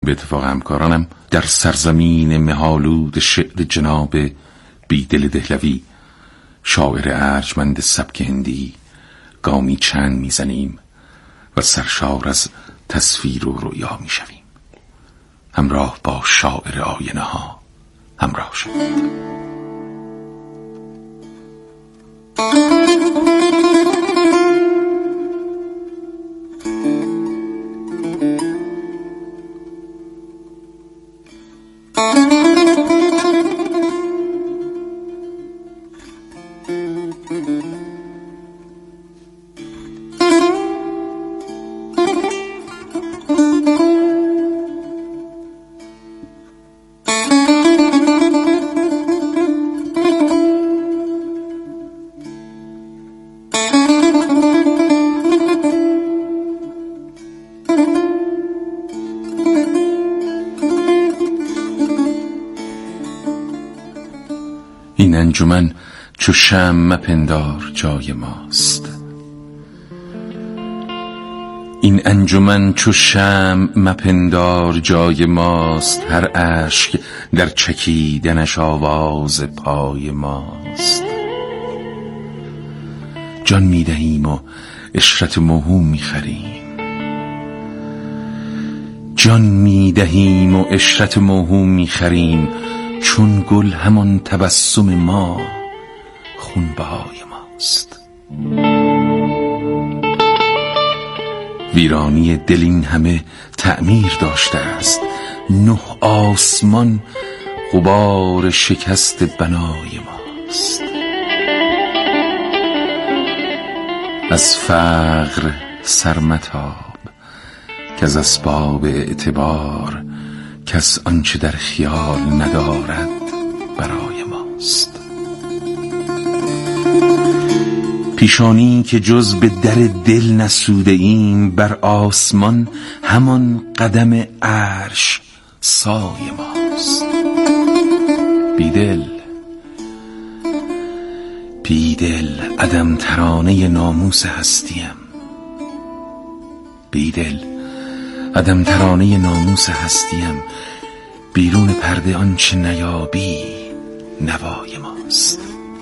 به اتفاق همکارانم در سرزمین مه‌آلود شعر جناب بیدل دهلوی، شاعر ارجمند سبک هندی، گامی چند میزنیم و سرشار از تصویر و رؤیا میشویم. همراه با شاعر آینه ها همراه شد. این انجمن چو شمع مپندار جای ماست، این انجمن چو شمع مپندار جای ماست، هر اشک در چکیدنش آواز پای ماست. جان میدهیم و عشرت موهوم میخریم، جان میدهیم و عشرت موهوم میخریم، چون گل همان تبسم ما خونبهای ماست. ویرانی دل این همه تعمیر داشته است، 9 آسمان غبار شکست بنای ماست. از فقر سرمتاب که از اسباب اعتبار، کس آنچه در خیال ندارد برای ماست. پیشانی که جز به در دل نسوده ایم، بر آسمان همان قدم عرش سای ماست. بیدل بیدل عدم ترانه ناموس هستیم، بیدل عدم ترانه ناموس هستیم، بیرون پرده آنچه نیابی نوای ماست.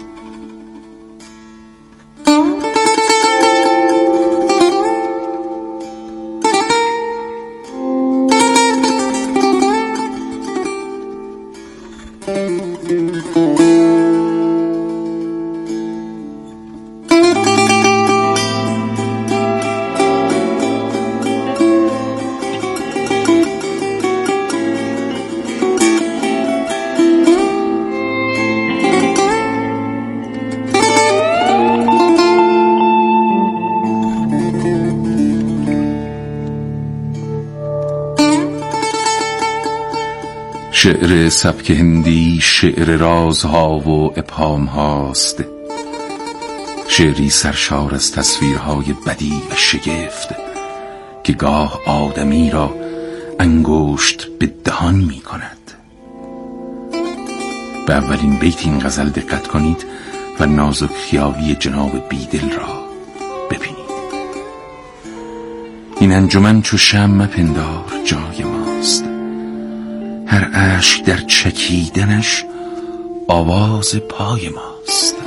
شعر سبک هندی شعر رازها و ابهام هاست، شعری سرشار از تصویرهای بدیع و شگفت که گاه آدمی را انگشت به دهان می کند. به اولین بیت این غزل دقت کنید و نازک خیالی جناب بیدل را ببینید. این انجمن چو شمع مپندار جای ماست، هر اشک در چکیدنش آواز پای ماست.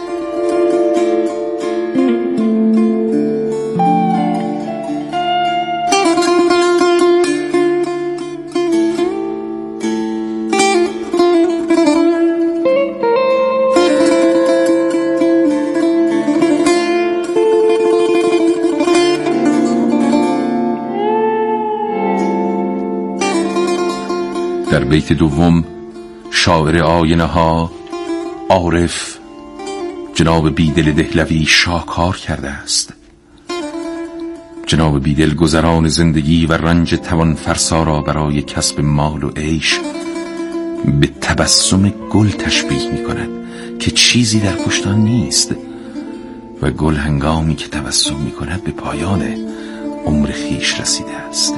در بیت دوم شاعر آینه ها عارف جناب بیدل دهلوی شاکار کرده است. جناب بیدل گذران زندگی و رنج توان فرسا را برای کسب مال و عیش به تبسم گل تشبیه می کند که چیزی در پشت آن نیست و گل هنگامی که تبسم می کند به پایان عمر خویش رسیده است.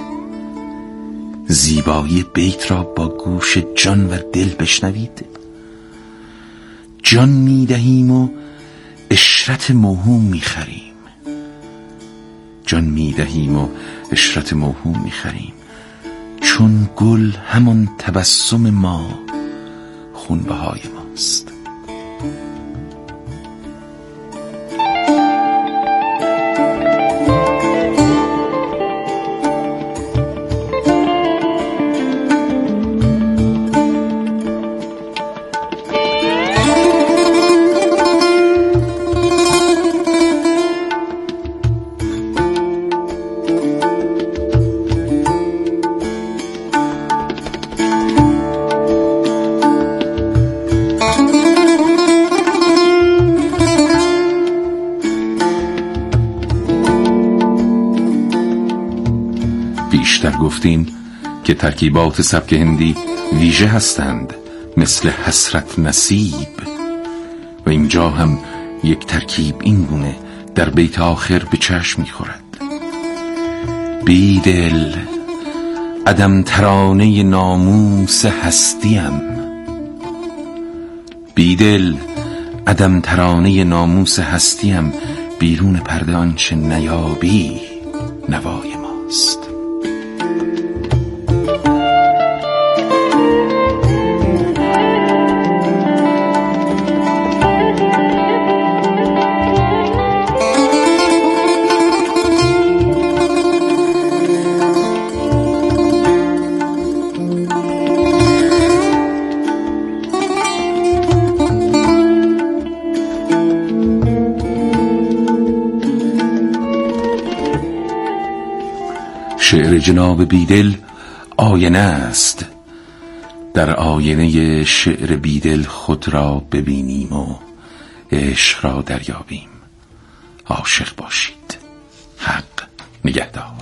زیبایی بیت را با گوش جان و دل بشنوید. جان میدهیم و عشرت موهوم میخریم، جان میدهیم و عشرت موهوم میخریم، چون گل همان تبسم ما خونبهای ماست. بیشتر گفتیم که ترکیبات سبک هندی ویژه هستند، مثل حسرت نصیب، و اینجا هم یک ترکیب این گونه در بیت آخر به چشم می‌خورد: بیدل عدم ترانه ناموس هستیم، بیدل عدم ترانه ناموس هستیم، بیرون پرده آنچه نیابی نوای ماست. شعر جناب بیدل آینه است. در آینه شعر بیدل خود را ببینیم و عشق را دریابیم. عاشق باشید. حق نگهدار.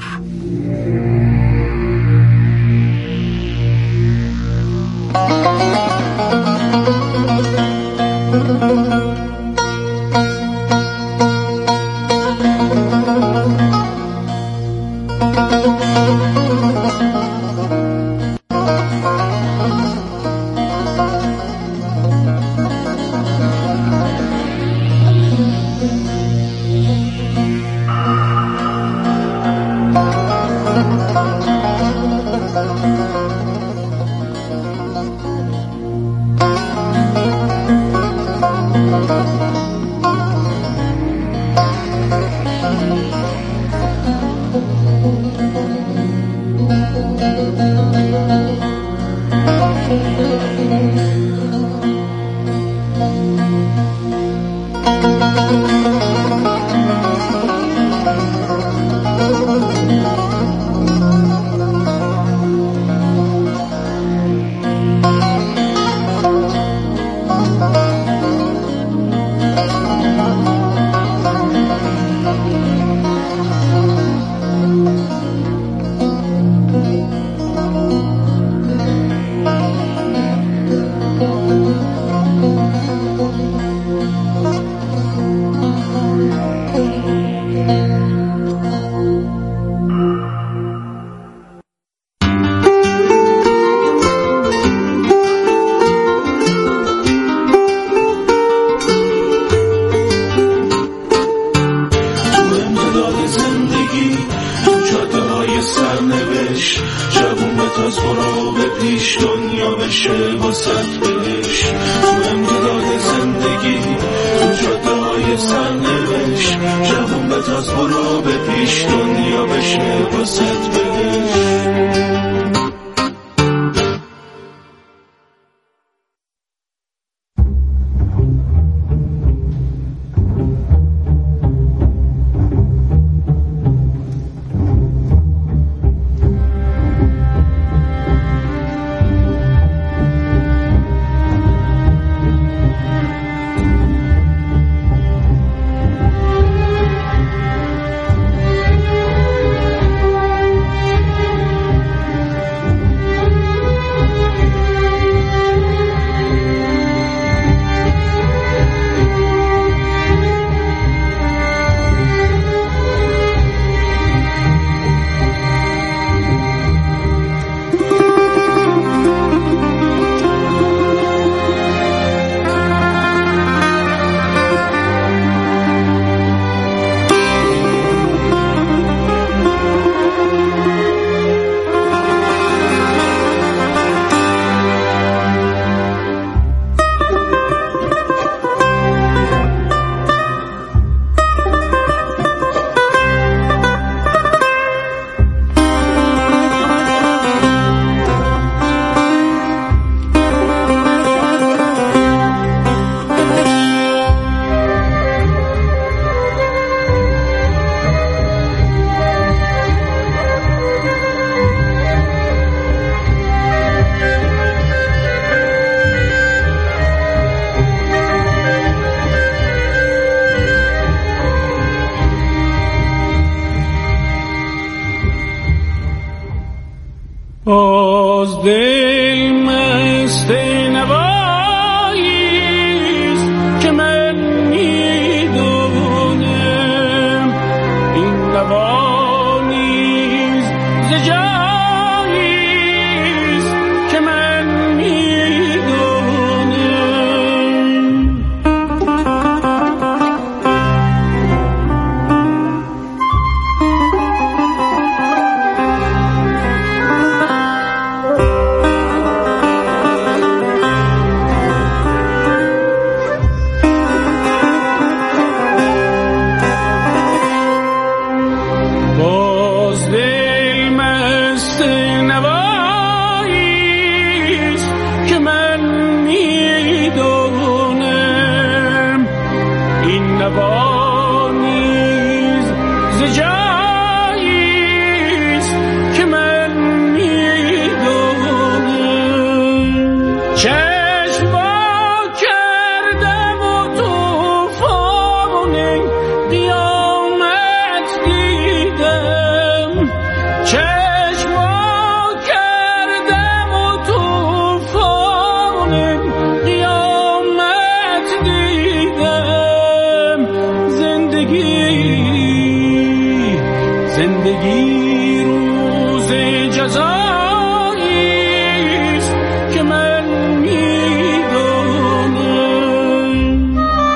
از برو به پیش دنیا بشه واسط بهش، تو امتداد زندگی تو جاده های سرنوشت، جوون بتاز برو به پیش دنیا بشه واسط بهش. دل مست نواییست که من میدونم این نوا نیز ز جاییست که من میدونم. باز دل مست نواییست که من میدونم این نوا نیز ز جاییست که من میدونم. چشم وا کردم و طوفان قیامت دیدم. چشم وا کردم و طوفان قیامت دیدم. زندگی روز جزاییست که من میدونم.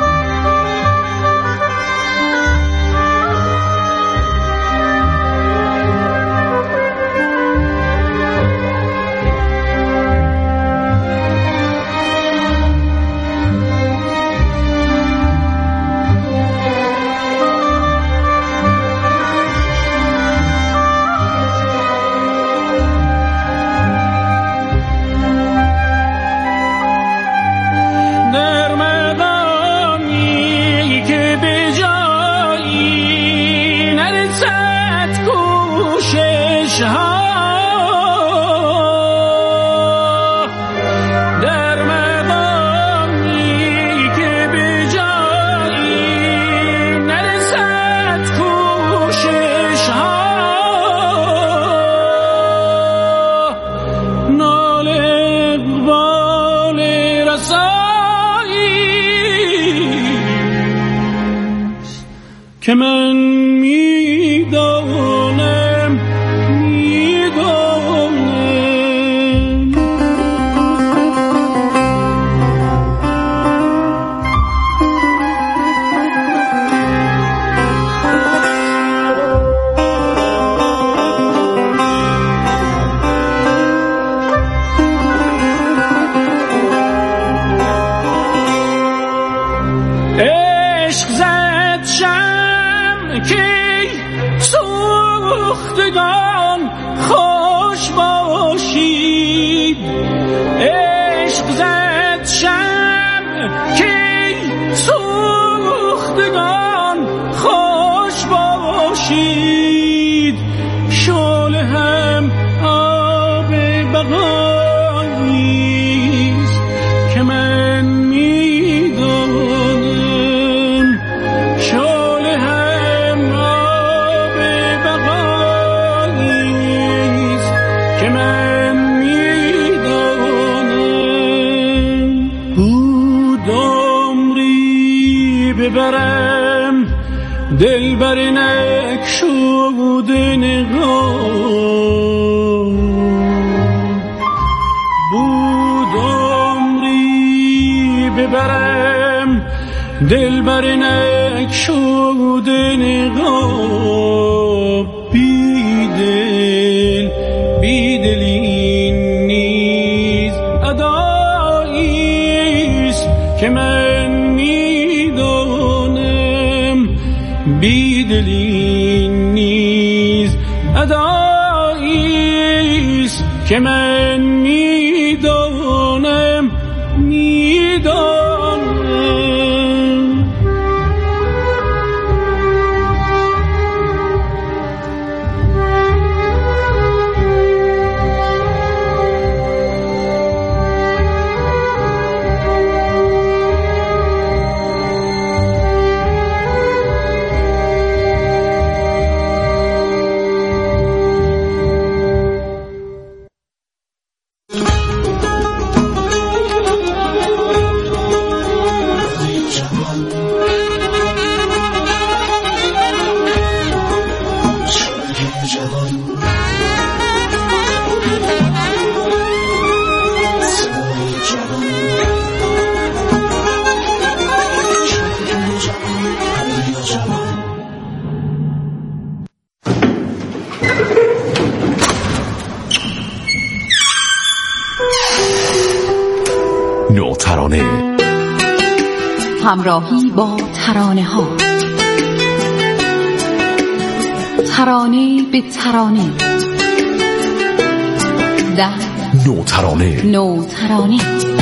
در مقامی که به جایی نرسد کوشش ها، در مقامی که به جایی نرسد کوشش ها، نال اقبال رساییست که من میدونم. عشق زد شمع که سوختگان خوش باشید. عشق زد شمع که سوختگان خوش باشید. شعله هم آب بقاییست که من میدونم. شعله هم آب بقاییست که من میدونم. بود عمری ببرم دل بر نگشوده نگاه. بود عمری ببرم دل بر نگشوده نگاه. بیدلی نیز اداییست که من میدونم. بیدلی نیز اداییست که من میدونم. نوترانه، همراهی با ترانه ها، ترانه به ترانه، در نوترانه. نوترانه.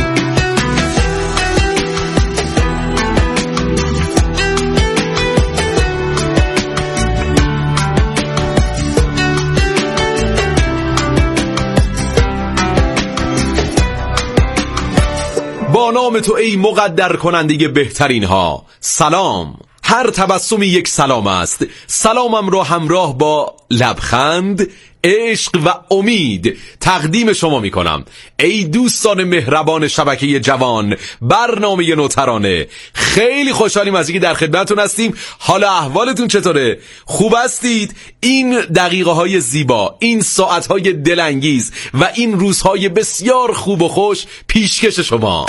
با نام تو ای مقدر کننده بهترین ها، سلام. هر تبسمی یک سلام است. سلامم را همراه با لبخند، عشق و امید تقدیم شما می کنم. ای دوستان مهربان شبکه جوان، برنامه نوترانه، خیلی خوشحالیم از اینکه در خدمتتون هستیم. حالا احوالتون چطوره؟ خوب هستید؟ این دقیقه های زیبا، این ساعت های دلانگیز و این روزهای بسیار خوب و خوش پیشکش شما.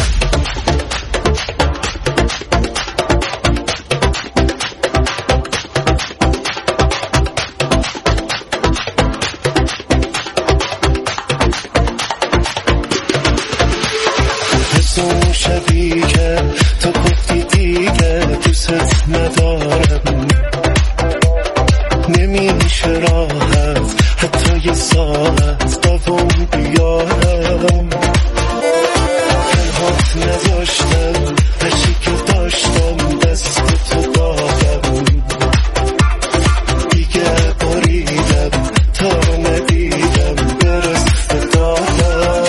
شبی که تو گفتی دیگه دوست ندارم، نمیشه راحت حتی یه ساعت دوام بیارم. تنهات نذاشتم، هرچی که داشتم دست تو دادم، دیگه بریدم تا ندیدم برس دادم.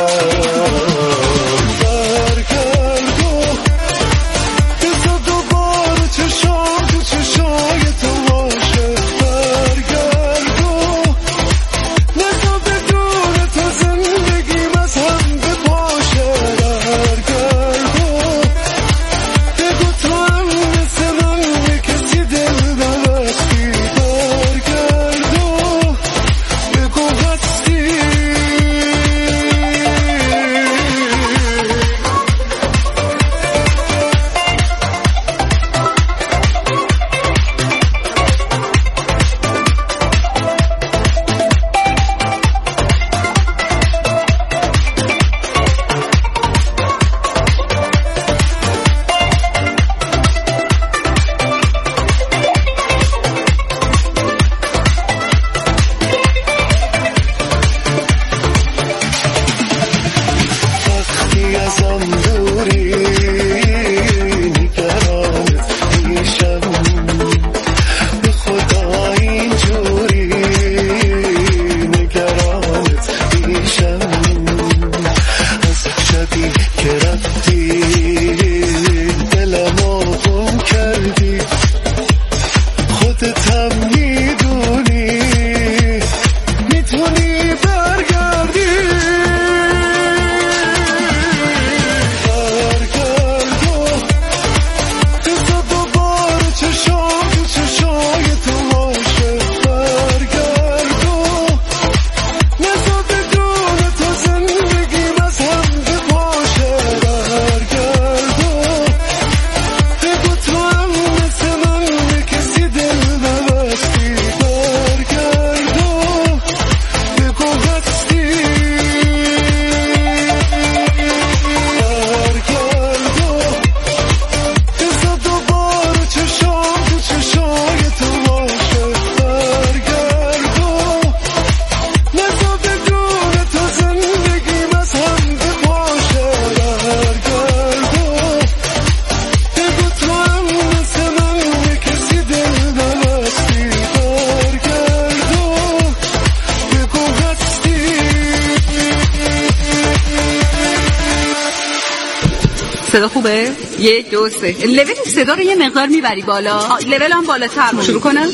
صدا خوبه؟ 1 2 3. لول صدا رو یه مقدار میبری بالا. لول هم بالاتر. شروع کنم.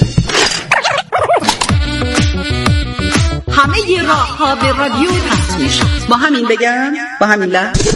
همه ی راه ها به رادیو پخش میشه. با همین بگم، با همین لحظه.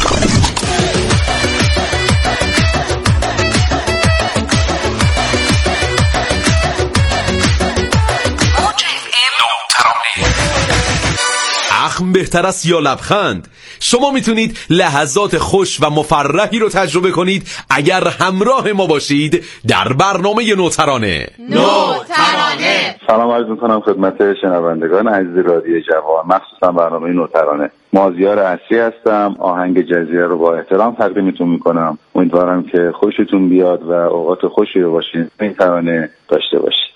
اخم بهتر است یا لبخند؟ شما میتونید لحظات خوش و مفرحی رو تجربه کنید اگر همراه ما باشید در برنامه نوترانه. نوترانه سلام عرض می‌کنم خدمت شنوندگان عزیز رادیو جوان، مخصوصا برنامه نوترانه. مازیار اصلی هستم. آهنگ جزیره رو با احترام تقدیمتون میکنم. امیدوارم که خوشتون بیاد و اوقات خوشی رو باشید. این ترانه داشته باشید.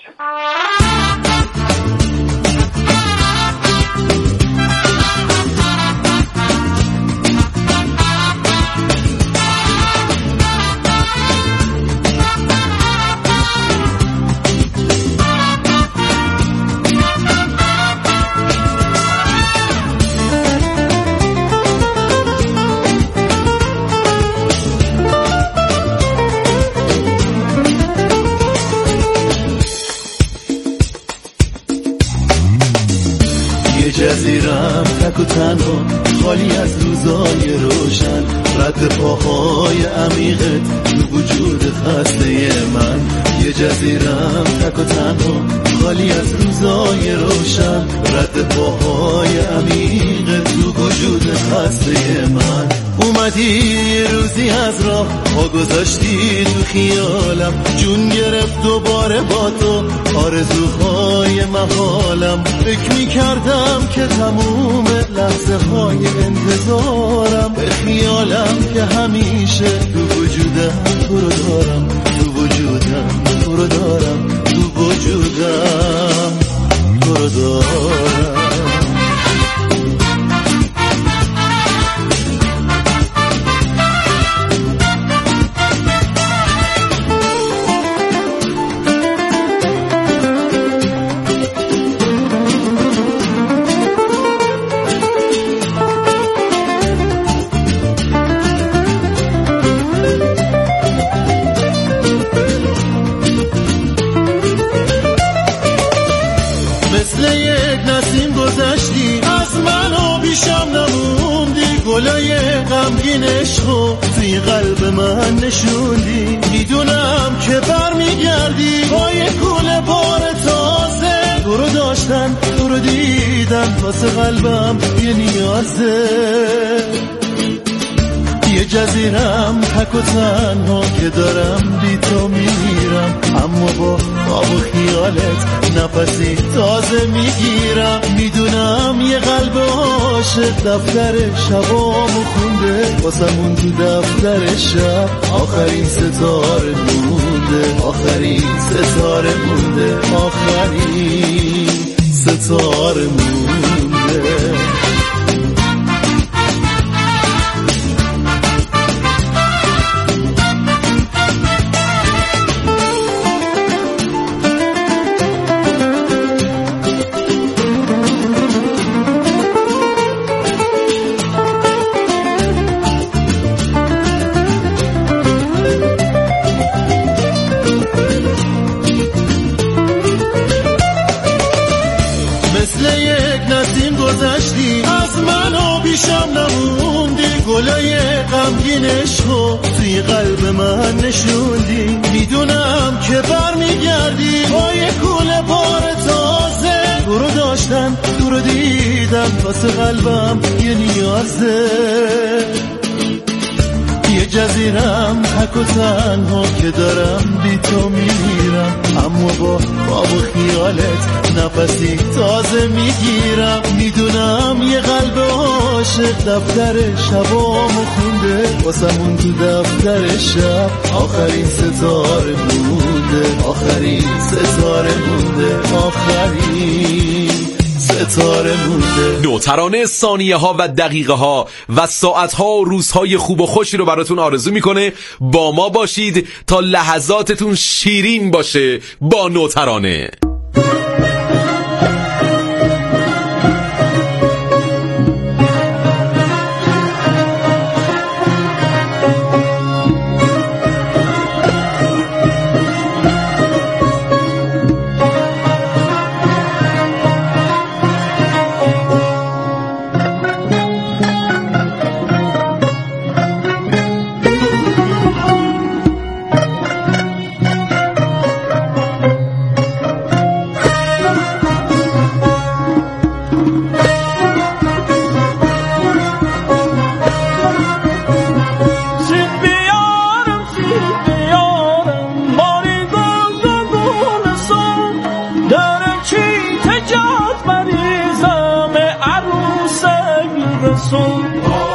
جزیرم تک و تنها خالی از روزای روشن، رد پاهای عمیقت تو وجود خسته من. یه جزیرم تک و تنها خالی از روزای روشن، رد پاهای عمیقت تو وجود خسته من. اومدی روزی از راه پا گذاشتی تو خیالم، جون گرفت دوباره با تو آرزوهای محالم. فکر میکردم که تموم لحظه های انتظارم، به خیالم که همیشه تو وجودم تو رو دارم، تو وجودم تو رو دارم، تو وجودم تو رو دارم. گلای غمگینش رو توی قلب من نشوندی، میدونم که برمیگردی با یه کوله بار تازه. تو رو داشتن تو رو دیدن واسه قلبم یه نیازه. یه جزیرم تک و تنها که دارم بی تو میرم، اما با خواب و خیالت نفسی تازه میگیرم. میدونم یه قلب عاشق دفتر شبامو خونده، واسمون تو دفتر شب آخرین ستاره مونده، آخرین ستاره مونده، آخرین ستاره مونده. گلای غمگینش رو توی قلب من نشوندی، میدونم که برمیگردی با یه کوله بار تازه. تو رو داشتن تو رو دیدم واسه قلبم یه نیازه. یه جزیرم تک و تنها که دارم بی تو میرم، اما با خواب و خیالت نفسی تازه میگیرم. میدونم یه قلب عاشق دفتر شبامو خونده، واسمون تو دفتر شب آخرین ستاره مونده، آخرین ستاره مونده، آخرین ستاره مونده. نوترانه ثانیه ها و دقیقه ها و ساعت ها و روزهای خوب و خوشی رو براتون آرزو میکنه. با ما باشید تا لحظاتتون شیرین باشه با نوترانه. رسول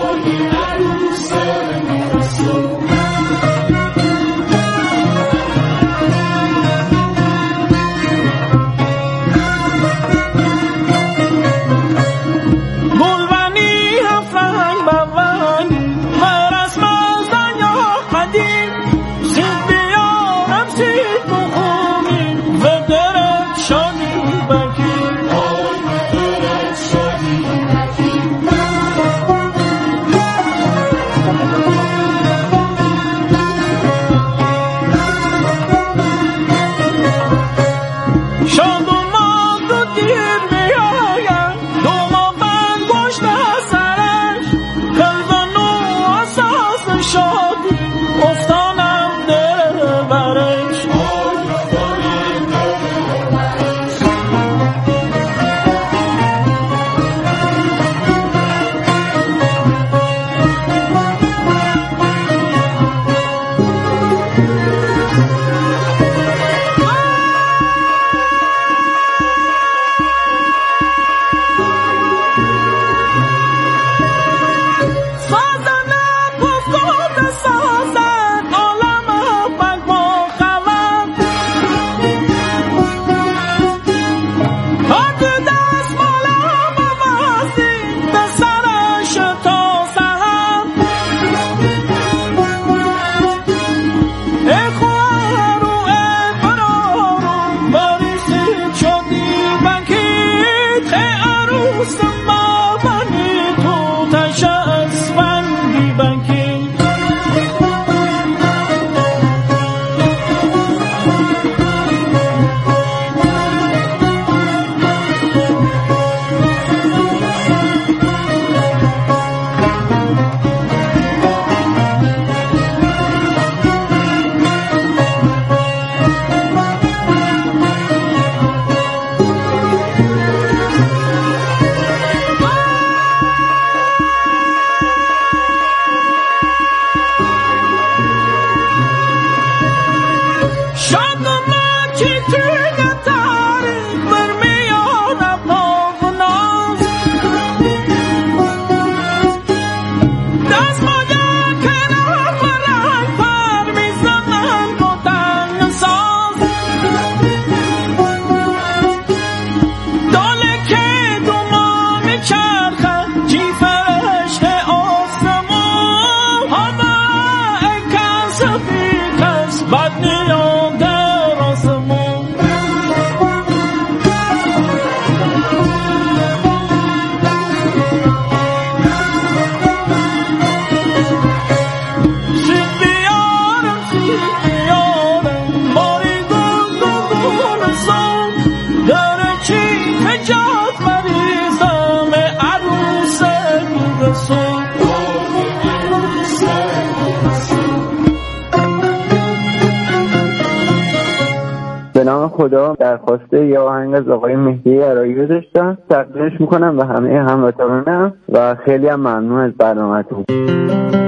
به نام خدا درخواسته یه آهنگ از آقای مهدی عراقی رو داشتم، تقدیمش میکنم به همه هموطنانم و خیلی هم ممنون از برنامه‌تون.